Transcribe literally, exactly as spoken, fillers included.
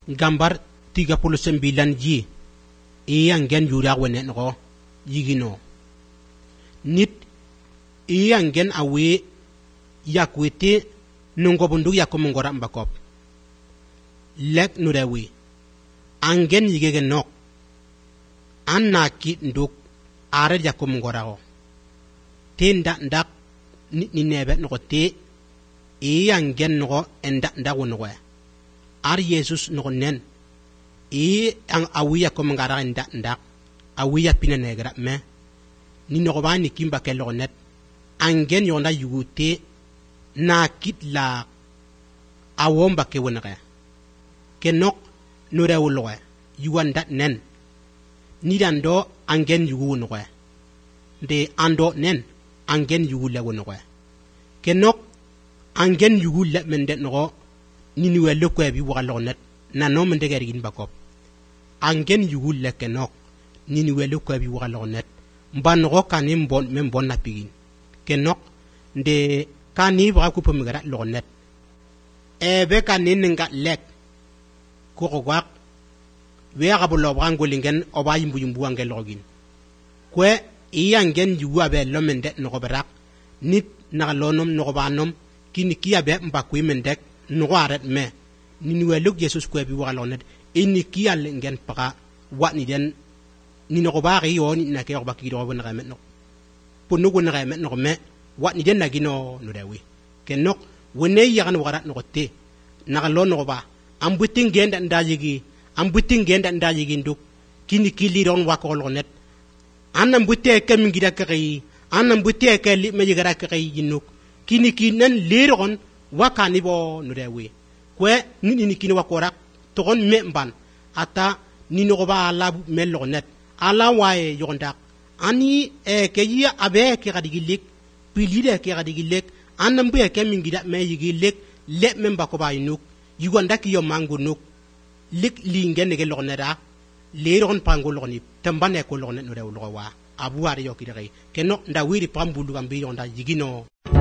gambar tiga puluh sembilan ji iyang gen yura wene no yigino nit iyang gen awe yakwete nungo bundu yakom ngora mbakop lek nurewi angen yigegen nok anna ki nduk are yakom ngora ho tenda ndak ni nebe no te iyang gen no enda nda wonwa ar Jesus no nen e ang awiya ko mangara nda nda awiya pinenegra me ni no bani kimba kelo net angen yonda yugute na kitla awomba ke wonga kenok no rewlo yuwanda nen ni dando angen yugu no de ando nen angen yugu le wono kenok angen yugu le mende no ni ni welo ko bi wala net na no mende gari gin bakop angen yugu le kenok ni ni welo ko bi wala net mban ro kanim bon mem bon na pigin kenok de kani ba ku pum gara lo net e be kanin nga lek ko ko wak we ga bo lo brango lingen o ba yimbu yimbu angel login kwe iyangen yugu abe lo mende no barak nit na lonom no banom kini kiya be mba ku mendek no waret me ni ni weluk Jesus ko bi wala net ini kiya lingen paka wat ni den ni no ba ri yo ni na ke ba ki do wona ga met no po no wona ga met no me wat ni den na gino no dewi kenok wone yagan warat no te na lo no ba am butin genda ndajigi am butin genda ndajigi nduk kini kili ron wa ko lo net anam butte kam ngira kay anam butte ka li me gara kay jinuk kini kinan leron wakani bo no dewi kwe ni ni kini wakora to gon me mban ata ni no ba la melo net ala waye yonda ani e ke yi abe ke gadigilik pilide ke gadigilik anam bu ke mingira me yigilek le memba ko ba yinuk yugonda ki yo mangu nuk lik lingen ke lo nera le ron pango lo ni tambane ko lo net no rew lo wa abu ari yo ki de ke no nda wiri pambulu gambi yonda yigino